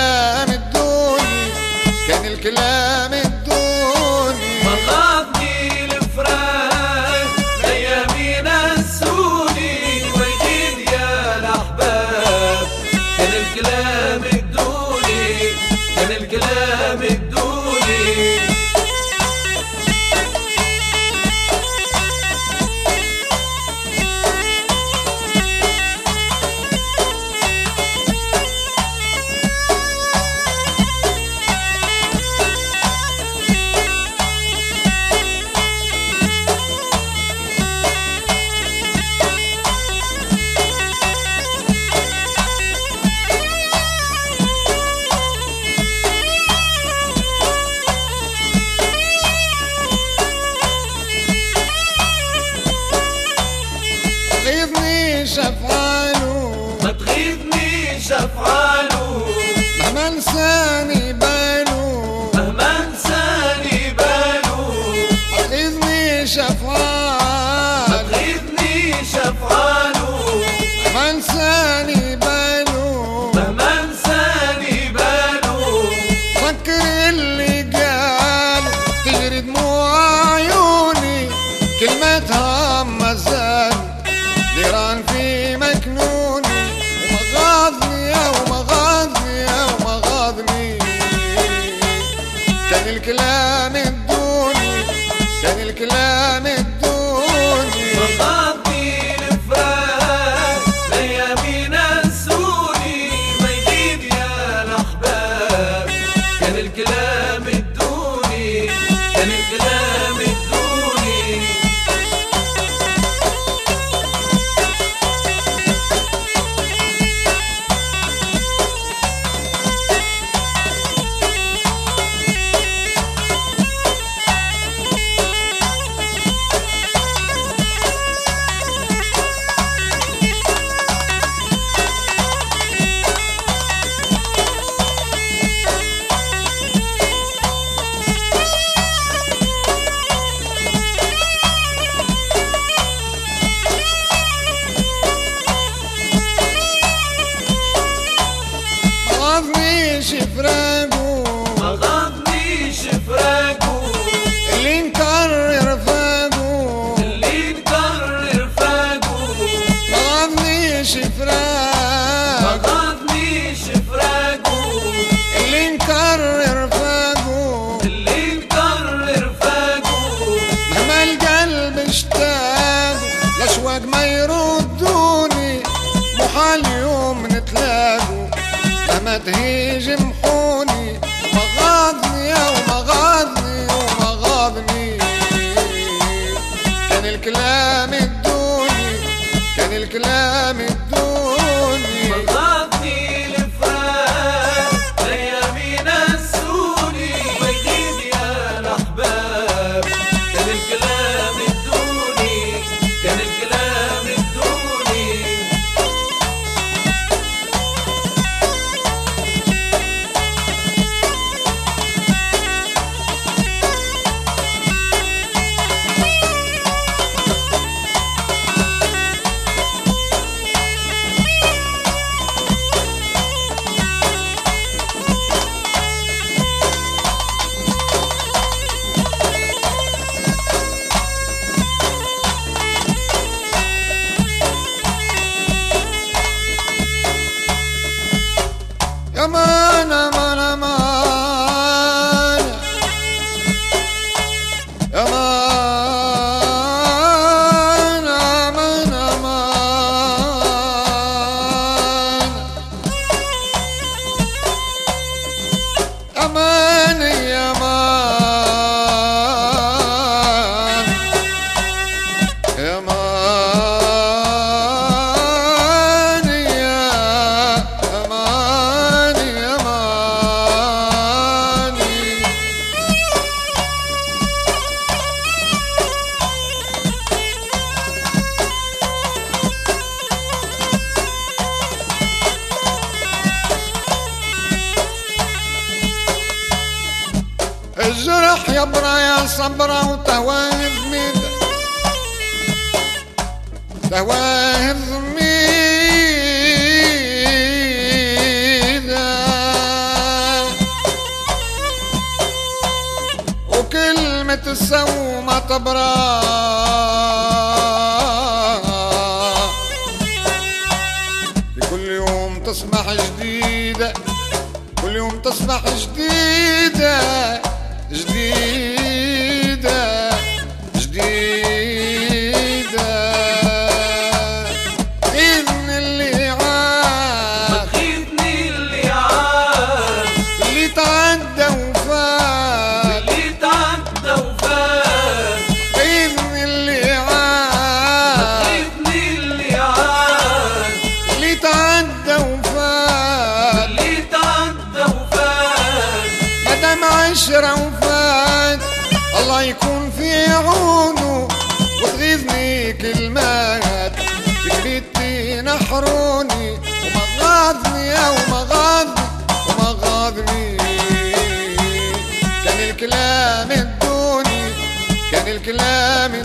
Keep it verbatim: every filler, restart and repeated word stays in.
الكلام الدوني، كان الكلام الدوني مغاضني الفراق لأيامي نسوني وجيت يا الأحباب. كان الكلام الدوني كان الكلام الدوني أفعاله ما تغيظنيش أفعاله مهما انساني باله مهما انساني باله. ما تغيظنيش أفعاله ما تغيظنيش أفعاله مهما انساني باله مهما انساني باله. فكر اللي قاله تجري دموع عيوني كلمتها مزال نيران في مكنوني ومغاضني يا ومغاضني يا ومغاضني. كان الكلام الدوني كان الكلام الدوني مغاضني الفراق لأيامي نسوني وجيت يا الأحباب. كان الكلام الدوني كان الكلام الدوني مغاضنيش فراقه مغاضنيش فراقه اللي نكرر فاقه اللي نكرر فاقه. مغاضنيش فراقه مغاضنيش فراقه اللي نكرر فاقه اللي نكرر فاقه. مهما القلب اشتاق الاشواق ما يردوني محال يوم نتلاقوا مهما تهيج محوني. مغاضني يا ومغاضني ومغاضني كان الكلام الدوني كان الكلام الدوني مغاضني الفراق لأيامي نسوني وجيت يا الأحباب. كان الكلام الدوني كان الكلام الدوني أمان أمان أمان أمان أمان أمان أمان يا أمان يا أمان يا أمان يا أماني. الجرح يبرى يا صبرة وتهواه ذميد تهواه ذميد تسوى ما تبرى كل يوم تصبح جديدة كل يوم تصبح جديدة جديدة جديدة تغيظني اللي عاد تغيظني اللي عاد اللي تعدى وفات اللي تعدى وفات تغيظني اللي عاد تغيظني اللي عاد اللي تعدى وفات اللي تعدى وفات مدام عشرة وفات الله يكون في عونه وتغيظني كلمات فكرتي نحروني وما غاضني وما غاضني وما غاضني كان الكلام الدوني كان الكلام